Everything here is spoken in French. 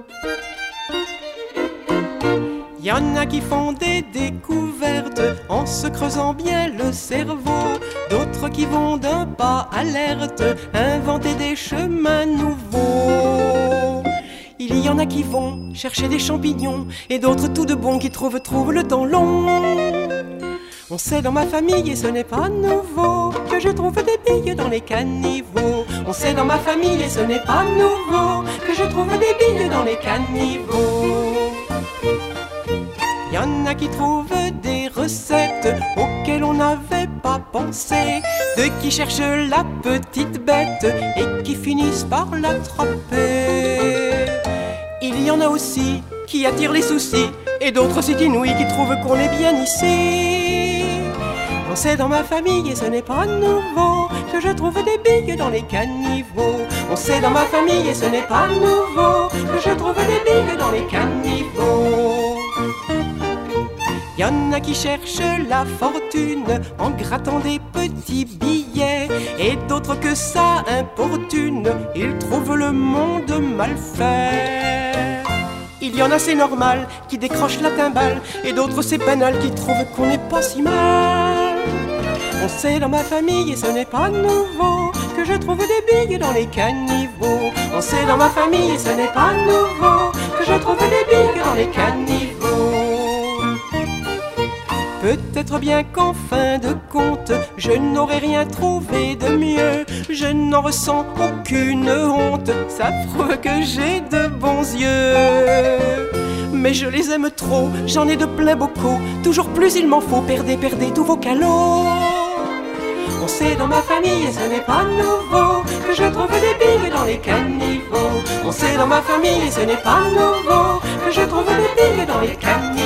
Y en a qui font des découvertes en se creusant bien le cerveau, d'autres qui vont d'un pas alerte inventer des chemins nouveaux. Il y en a qui vont chercher des champignons et d'autres tout de bons qui trouvent le temps long. On sait dans ma famille, et ce n'est pas nouveau, que je trouve des billes dans les caniveaux. On sait dans ma famille, et ce n'est pas nouveau, que je trouve des billes dans les caniveaux. Y en a qui trouvent des recettes auxquelles on n'avait pas pensé, de qui cherchent la petite bête et qui finissent par l'attraper. Il y en a aussi qui attirent les soucis et d'autres si inouïs qui trouvent qu'on est bien ici. On sait dans ma famille, et ce n'est pas nouveau, que je trouve des billes dans les caniveaux. On sait dans ma famille, et ce n'est pas nouveau, que je trouve des billes dans les caniveaux. Y en a qui cherchent la fortune en grattant des petits billets, et d'autres que ça importune, ils trouvent le monde mal fait. Il y en a, c'est normal, qui décrochent la timbale, et d'autres, c'est banal, qui trouvent qu'on n'est pas si mal. On sait dans ma famille, et ce n'est pas nouveau, que je trouve des billes dans les caniveaux. On sait dans ma famille, et ce n'est pas nouveau, que je trouve des billes dans les caniveaux. Peut-être bien qu'en fin de compte, je n'aurais rien trouvé de mieux. Je n'en ressens aucune honte, ça prouve que j'ai de bons yeux. Mais je les aime trop, j'en ai de plein bocaux, toujours plus il m'en faut, perdez tous vos calots. On sait dans ma famille, et ce n'est pas nouveau, que je trouve des billes dans les caniveaux. On sait dans ma famille, et ce n'est pas nouveau, que je trouve des billes dans les caniveaux.